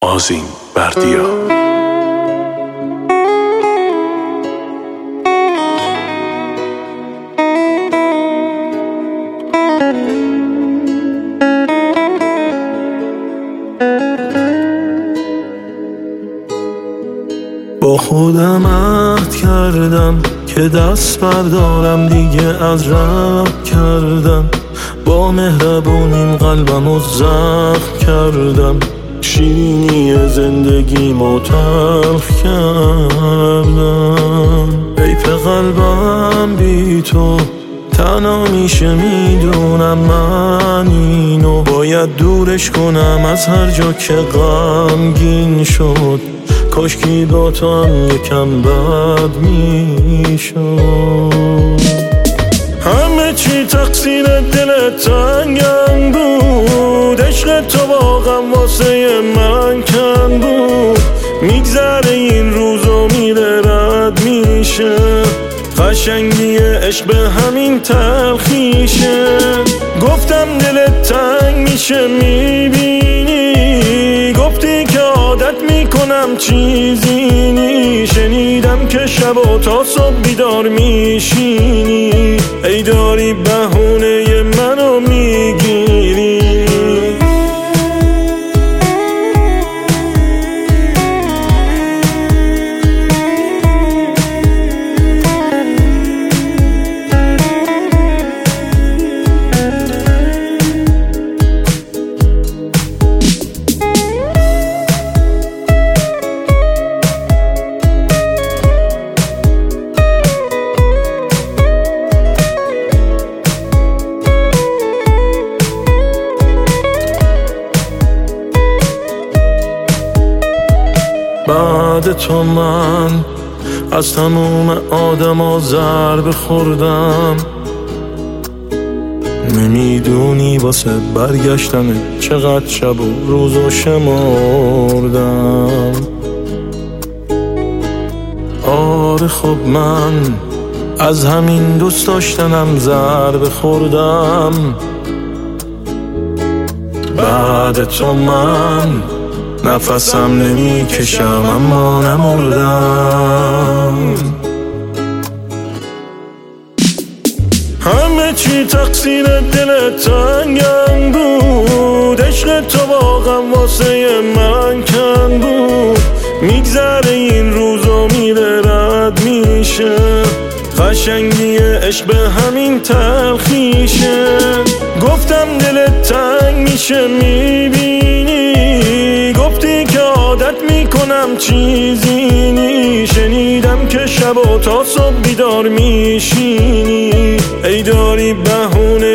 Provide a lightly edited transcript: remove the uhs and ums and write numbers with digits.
آذین بردیا. با خودم عهد کردم که دست بردارم، دیگه از رد کردم. با مهربونیم قلبمو زخم کردم، شیرینی زندگیمو تلخ کردم. حیف قلبم بی تو تنها میشه، میدونم من اینو باید دورش کنم از هر جا که غمگین شد. کاشکی با تو هم یکم بد میشد. همه چی تقصیر دلت تنگم بود، عشق تو واقعا واسه من کم بود. میگذره این روزو میره رد میشه، قشنگی عشق به همین تلخیشه. گفتم دلت تنگ میشه میبینی، گفتی که عادت میکنم چیزی نی. شنیدم که شب تا صبح بیدار میشینی، ای داری بهونه منو میگیری. بعد تو من از تموم آدما ضربه خوردم. نمیدونی واسه برگشتن چقدر شب و روزو شمردم. آره خب من از همین دوست داشتنم ضربه خوردم. بعد تو من نفسم نمیکشم اما نمردم. همه چی تقصیر دلت تنگم بود، عشق تو واقعا واسه من کم بود. میگذره این روزو میره رد میشه، قشنگی عشق به همین تلخیشه. گفتم دلت تنگ میشه میبینی، گفتی که عادت میکنم چیزی نی. شنیدم که شب تا صبح بیدار میشینی، ای داری بهونه